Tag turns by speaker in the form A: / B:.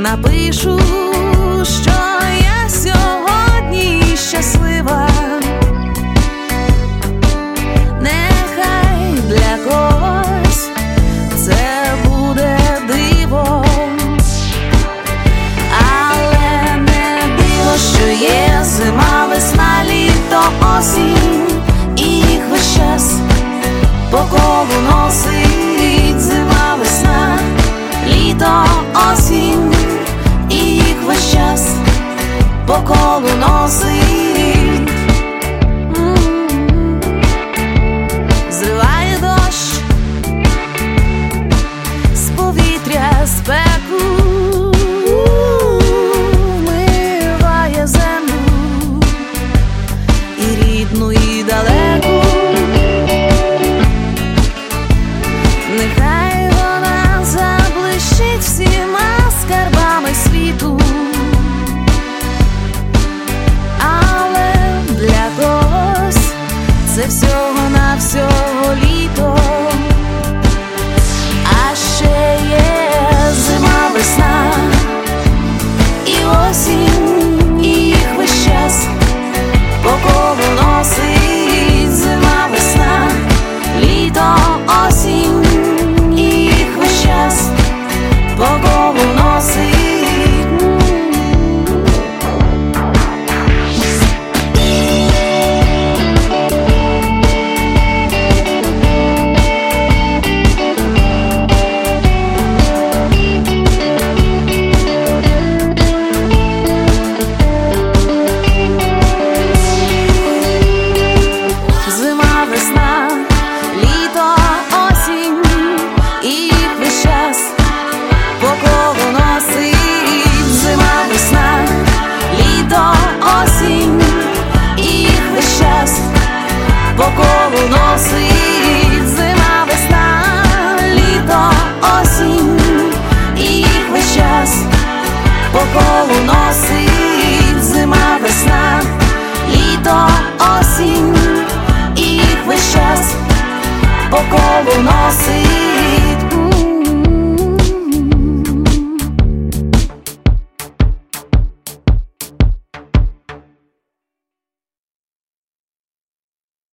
A: напишу, що я сьогодні щаслива. Нехай для когось це буде дивом, але не диво, що є зима, весна, літо, осінь, і їх весь час по колу носить. Зима, весна, літо, осінь, і їх весь час по колу носить. Зриває дощ з повітря спеку, вмиває землю і рідну, і далеку. Нехай вона заблищить всіма скарбами світу, але для когось це всього-навсього літо. А ще є зима, весна і осінь, і їх весь час по колу носить. Зима, весна, літо, осінь, і їх весь час по колу носить. Зима, весна, літо, осінь, і їх весь час по колу носить. Зима, весна, літо, осінь, і їх весь час по колу носить. Зима, весна, літо, осінь, і їх весь час по колу носить. Зима, весна, літо, осінь, і їх весь час по колу носить.